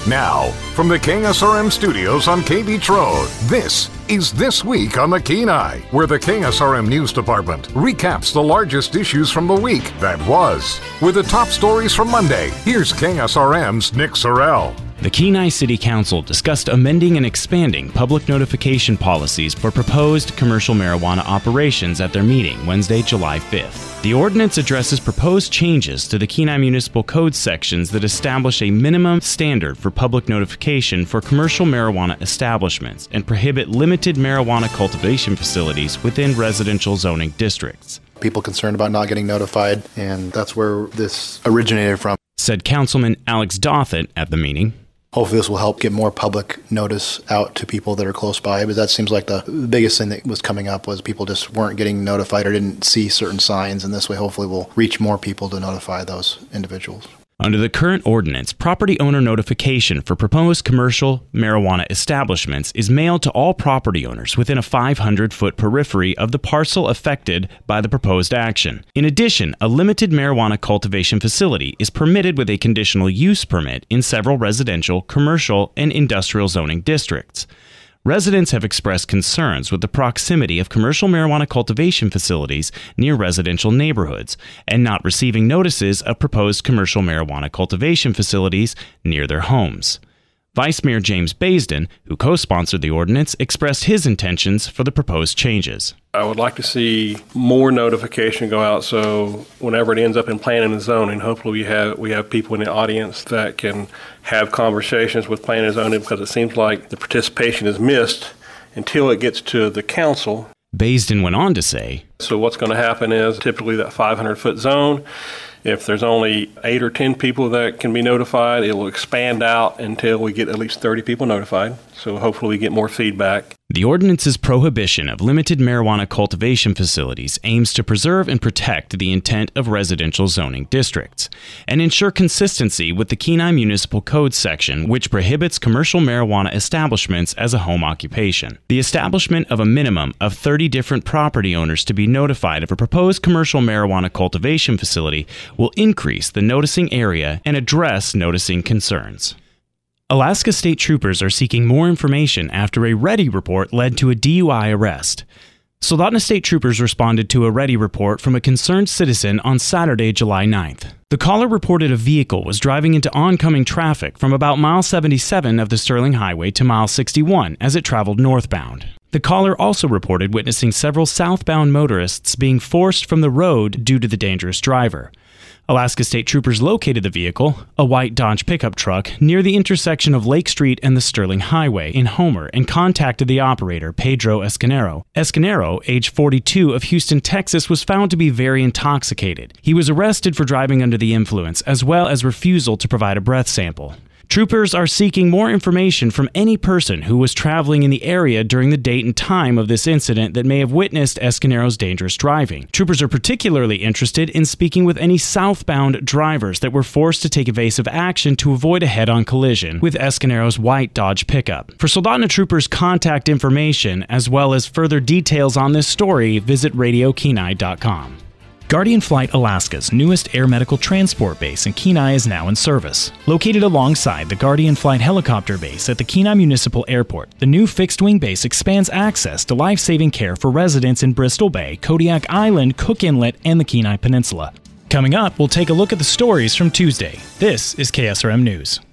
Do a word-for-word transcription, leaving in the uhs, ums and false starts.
Now, from the K S R M studios on K Beach Road, this is This Week on the Kenai, where the K S R M News Department recaps the largest issues from the week that was. With the top stories from Monday, here's K S R M's Nick Sorrell. The Kenai City Council discussed amending and expanding public notification policies for proposed commercial marijuana operations at their meeting Wednesday, July fifth. The ordinance addresses proposed changes to the Kenai Municipal Code sections that establish a minimum standard for public notification for commercial marijuana establishments and prohibit limited marijuana cultivation facilities within residential zoning districts. People concerned about not getting notified, and that's where this originated from, said Councilman Alex Dothert at the meeting. Hopefully this will help get more public notice out to people that are close by, but that seems like the biggest thing that was coming up was people just weren't getting notified or didn't see certain signs, and this way hopefully we'll reach more people to notify those individuals. Under the current ordinance, property owner notification for proposed commercial marijuana establishments is mailed to all property owners within a five hundred foot periphery of the parcel affected by the proposed action. In addition, a limited marijuana cultivation facility is permitted with a conditional use permit in several residential, commercial, and industrial zoning districts. Residents have expressed concerns with the proximity of commercial marijuana cultivation facilities near residential neighborhoods and not receiving notices of proposed commercial marijuana cultivation facilities near their homes. Vice Mayor James Baisden, who co-sponsored the ordinance, expressed his intentions for the proposed changes. I would like to see more notification go out, so whenever it ends up in planning and zoning, hopefully we have we have people in the audience that can have conversations with planning and zoning, because it seems like the participation is missed until it gets to the council. Baisden went on to say, so what's going to happen is typically that five hundred foot zone, if there's only eight or ten people that can be notified, it will expand out until we get at least thirty people notified. So hopefully we get more feedback. The ordinance's prohibition of limited marijuana cultivation facilities aims to preserve and protect the intent of residential zoning districts and ensure consistency with the Kenai Municipal Code section, which prohibits commercial marijuana establishments as a home occupation. The establishment of a minimum of thirty different property owners to be notified of a proposed commercial marijuana cultivation facility will increase the noticing area and address noticing concerns. Alaska State Troopers are seeking more information after a Ready report led to a D U I arrest. Soldotna State Troopers responded to a Ready report from a concerned citizen on Saturday, July ninth. The caller reported a vehicle was driving into oncoming traffic from about mile seventy-seven of the Sterling Highway to mile sixty-one as it traveled northbound. The caller also reported witnessing several southbound motorists being forced from the road due to the dangerous driver. Alaska State Troopers located the vehicle, a white Dodge pickup truck, near the intersection of Lake Street and the Sterling Highway in Homer and contacted the operator, Pedro Escanero. Escanero, age forty-two, of Houston, Texas, was found to be very intoxicated. He was arrested for driving under the influence, as well as refusal to provide a breath sample. Troopers are seeking more information from any person who was traveling in the area during the date and time of this incident that may have witnessed Escanero's dangerous driving. Troopers are particularly interested in speaking with any southbound drivers that were forced to take evasive action to avoid a head-on collision with Escanero's white Dodge pickup. For Soldotna Troopers' contact information, as well as further details on this story, visit radio kenai dot com. Guardian Flight Alaska's newest air medical transport base in Kenai is now in service. Located alongside the Guardian Flight helicopter base at the Kenai Municipal Airport, the new fixed-wing base expands access to life-saving care for residents in Bristol Bay, Kodiak Island, Cook Inlet, and the Kenai Peninsula. Coming up, we'll take a look at the stories from Tuesday. This is K S R M News.